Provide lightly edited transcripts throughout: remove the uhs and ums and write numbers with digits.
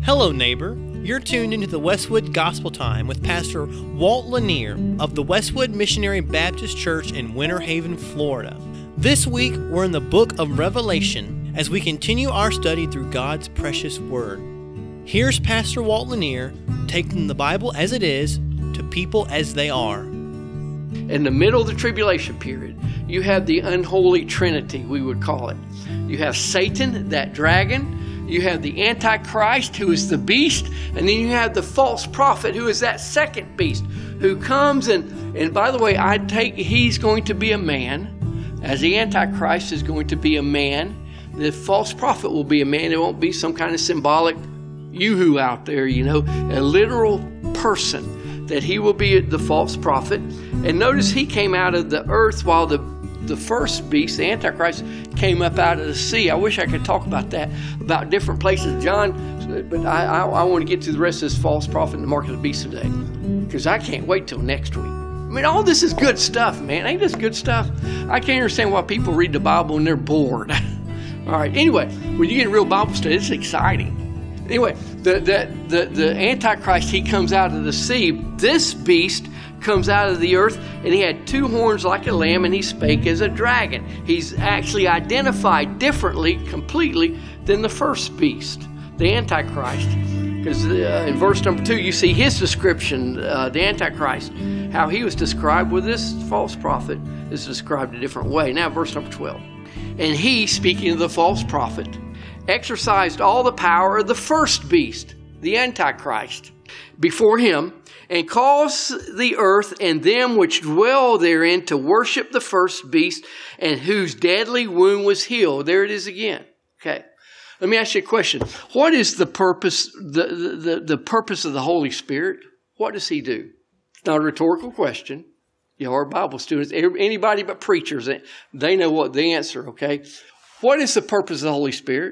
Hello, neighbor. You're tuned into the Westwood Gospel Time with Pastor Walt Lanier of the Westwood Missionary Baptist Church in Winter Haven, Florida. This week, we're in the book of Revelation as we continue our study through God's precious Word. Here's Pastor Walt Lanier taking the Bible as it is to people as they are. In the middle of the tribulation period, you have the unholy trinity, we would call it. You have Satan, that dragon. You have the Antichrist, who is the beast. And then you have the false prophet, who is that second beast, who comes and by the way, he's going to be a man, as the Antichrist is going to be a man. The false prophet will be a man. It won't be some kind of symbolic yoo-hoo out there, a literal person, that he will be the false prophet. And notice he came out of the earth while the first beast, the Antichrist, came up out of the sea. I wish I could talk about that, about different places, John, but I want to get to the rest of this false prophet and the mark of the beast today, because I can't wait till next week. I mean, all this is good stuff, man. Ain't this good stuff? I can't understand why people read the Bible and they're bored. All right, anyway, when you get a real Bible study, it's exciting. Anyway, the Antichrist, he comes out of the sea. This beast comes out of the earth, and he had two horns like a lamb, and he spake as a dragon. He's actually identified differently, completely, than the first beast, the Antichrist. Because in verse number 2, you see his description, the Antichrist, how he was described with this false prophet is described a different way. Now, verse number 12. And he, speaking of the false prophet, exercised all the power of the first beast, the Antichrist, before him, and caused the earth and them which dwell therein to worship the first beast, and whose deadly wound was healed. There it is again. Okay. Let me ask you a question. What is the purpose, the purpose of the Holy Spirit? What does he do? It's not a rhetorical question. Our Bible students, anybody but preachers, they know what the answer, okay? What is the purpose of the Holy Spirit?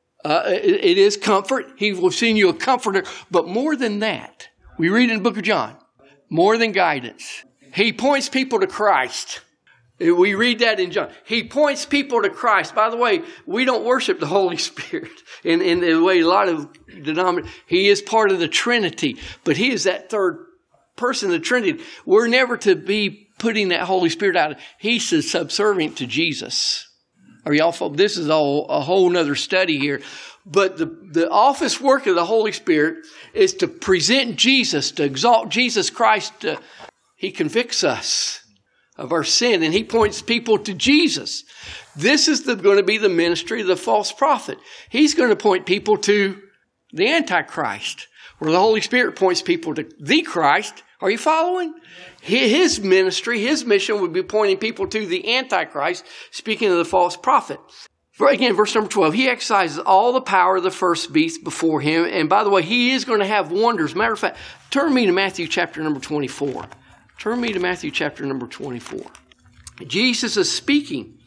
It is comfort. He will send you a comforter. But more than that, we read in the book of John, more than guidance. He points people to Christ. We read that in John. He points people to Christ. By the way, we don't worship the Holy Spirit in the way a lot of denominations. He is part of the Trinity, but he is that third person of the Trinity. We're never to be putting that Holy Spirit out. He's subservient to Jesus. Are y'all? This is all a whole nother study here. But the office work of the Holy Spirit is to present Jesus, to exalt Jesus Christ. He convicts us of our sin, and he points people to Jesus. This is going to be the ministry of the false prophet. He's going to point people to the Antichrist, where the Holy Spirit points people to the Christ. Are you following? His ministry, his mission would be pointing people to the Antichrist, speaking of the false prophet. Again, verse number 12, he exercises all the power of the first beast before him. And by the way, he is going to have wonders. Matter of fact, turn me to Matthew chapter number 24. Turn me to Matthew chapter number 24. Jesus is speaking,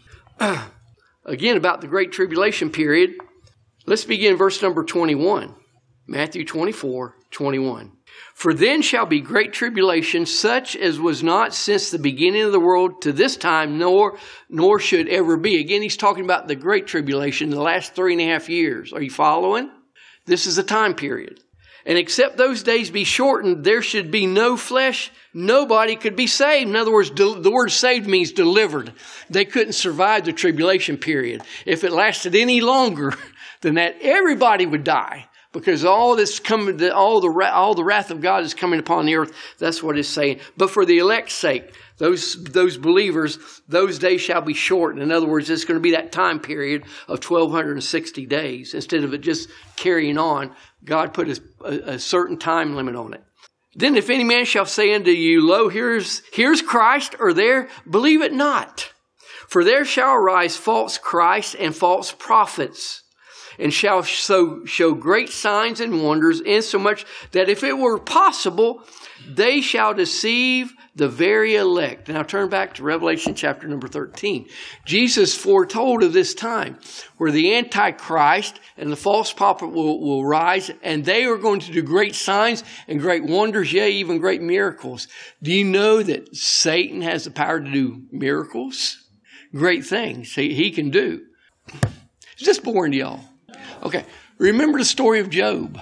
again, about the great tribulation period. Let's begin verse number 21. Matthew 24, 21. For then shall be great tribulation, such as was not since the beginning of the world to this time, nor should ever be. Again, he's talking about the great tribulation, the last 3.5 years. Are you following? This is a time period. And except those days be shortened, there should be no flesh. Nobody could be saved. In other words, the word saved means delivered. They couldn't survive the tribulation period. If it lasted any longer than that, everybody would die. Because all this coming, all the wrath of God is coming upon the earth. That's what it's saying. But for the elect's sake, those believers, those days shall be shortened. In other words, it's going to be that time period of 1,260 days. Instead of it just carrying on, God put a certain time limit on it. Then if any man shall say unto you, Lo, here's Christ, or there, believe it not. For there shall arise false Christs and false prophets, and shall show great signs and wonders, insomuch that if it were possible, they shall deceive the very elect. Now turn back to Revelation chapter number 13. Jesus foretold of this time where the Antichrist and the false prophet will rise, and they are going to do great signs and great wonders, yea, even great miracles. Do you know that Satan has the power to do miracles? Great things he can do. Is this boring to y'all? Okay. Remember the story of Job.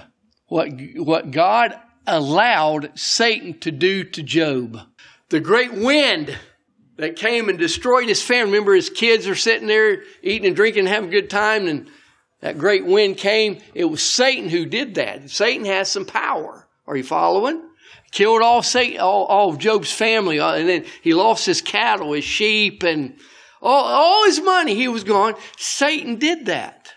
what God allowed Satan to do to Job. The great wind that came and destroyed his family. Remember, his kids are sitting there eating and drinking and having a good time, and that great wind came. It was Satan who did that. Satan has some power. Are you following? Killed all of Job's family, and then he lost his cattle, his sheep, and all his money. He was gone. Satan did that.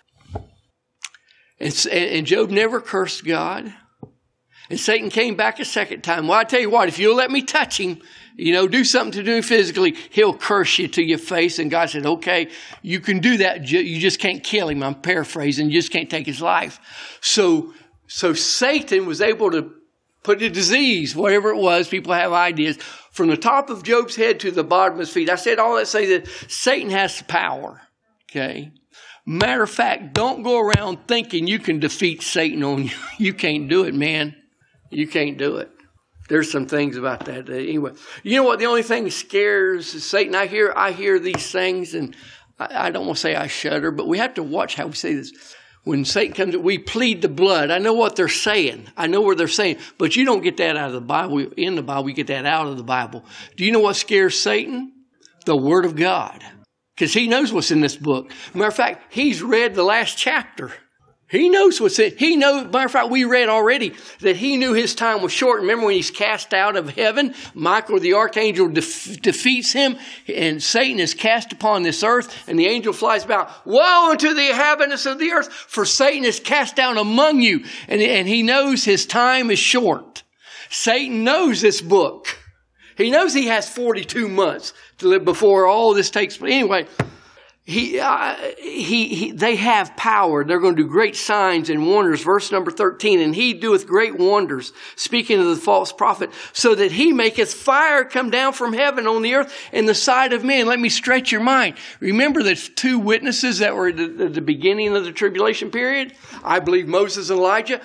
And Job never cursed God. And Satan came back a second time. Well, I tell you what, if you'll let me touch him, do something to do him physically, he'll curse you to your face. And God said, okay, you can do that. You just can't kill him. I'm paraphrasing. You just can't take his life. So Satan was able to put a disease, whatever it was, people have ideas, from the top of Job's head to the bottom of his feet. I said all that to say that Satan has the power. Okay? Matter of fact, don't go around thinking you can defeat Satan on you. You can't do it, man. You can't do it. There's some things about that. Anyway, you know what? The only thing that scares Satan, I hear these things, and I don't want to say I shudder, but we have to watch how we say this. When Satan comes, we plead the blood. I know what they're saying. I know what they're saying. But you don't get that out of the Bible. In the Bible, you get that out of the Bible. Do you know what scares Satan? The Word of God. Because he knows what's in this book. Matter of fact, he's read the last chapter. He knows what's in it. Matter of fact, we read already that he knew his time was short. Remember when he's cast out of heaven? Michael the archangel defeats him, and Satan is cast upon this earth, and the angel flies about. Woe unto the inhabitants of the earth, for Satan is cast down among you. And he knows his time is short. Satan knows this book. He knows he has 42 months to live before all this takes place. Anyway, they have power. They're going to do great signs and wonders. Verse number 13, and he doeth great wonders, speaking of the false prophet, so that he maketh fire come down from heaven on the earth in the sight of men. Let me stretch your mind. Remember the two witnesses that were at the beginning of the tribulation period? I believe Moses and Elijah.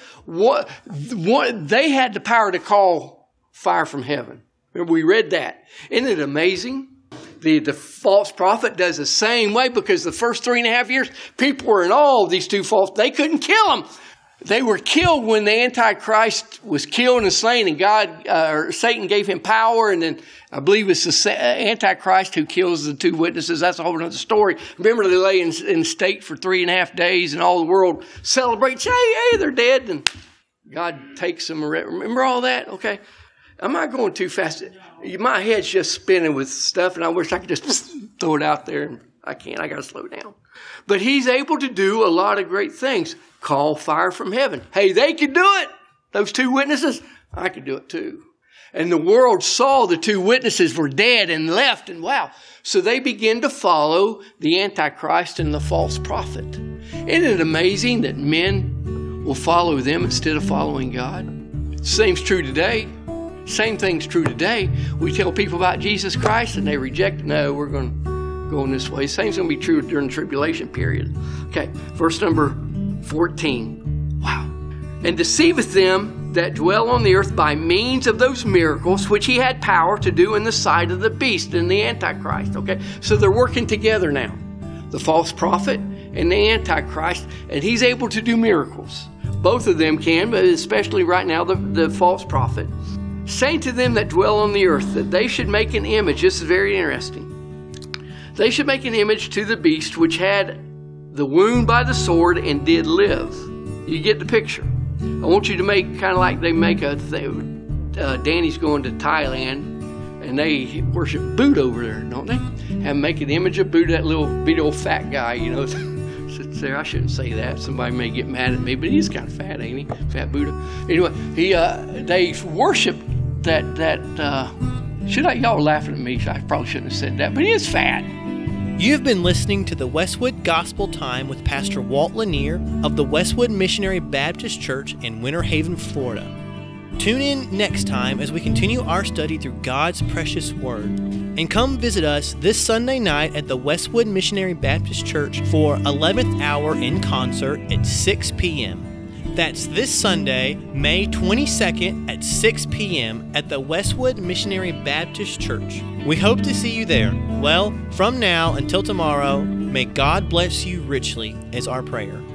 They had the power to call fire from heaven. Remember, we read that. Isn't it amazing? The false prophet does the same way, because the first 3.5 years, people were in awe of these two false. They couldn't kill them. They were killed when the Antichrist was killed and slain, and Satan gave him power. And then I believe it's the Antichrist who kills the two witnesses. That's a whole other story. Remember, they lay in state for 3.5 days, and all the world celebrates. Hey, they're dead, and God takes them. Remember all that? Okay. Am I going too fast? My head's just spinning with stuff, and I wish I could just throw it out there. And I can't. I got to slow down. But he's able to do a lot of great things. Call fire from heaven. Hey, they could do it. Those two witnesses, I could do it too. And the world saw the two witnesses were dead and left, and wow. So they begin to follow the Antichrist and the false prophet. Isn't it amazing that men will follow them instead of following God? Same's true today. Same thing's true today. We tell people about Jesus Christ and they reject. No, we're going to go in this way. Same's going to be true during the tribulation period. Okay, verse number 14. Wow. And deceiveth them that dwell on the earth by means of those miracles which he had power to do in the sight of the beast and the Antichrist. Okay, so they're working together now. The false prophet and the Antichrist, and he's able to do miracles. Both of them can, but especially right now, the false prophet. Saying to them that dwell on the earth that they should make an image. This is very interesting. They should make an image to the beast which had the wound by the sword and did live. You get the picture. I want you to make kind of like they make a thing. Danny's going to Thailand and they worship Buddha over there, don't they? And make an image of Buddha, that little bitty old fat guy, sits there. I shouldn't say that. Somebody may get mad at me, but he's kind of fat, ain't he? Fat Buddha. Anyway, they worship that y'all are laughing at me, so I probably shouldn't have said that, but he is fat. You've been listening to the Westwood Gospel Time with Pastor Walt Lanier of the Westwood Missionary Baptist Church in Winter Haven, Florida. Tune in next time as we continue our study through God's precious Word. And come visit us this Sunday night at the Westwood Missionary Baptist Church for 11th Hour in Concert at 6 p.m. That's this Sunday, May 22nd at 6 p.m. at the Westwood Missionary Baptist Church. We hope to see you there. Well, from now until tomorrow, may God bless you richly is our prayer.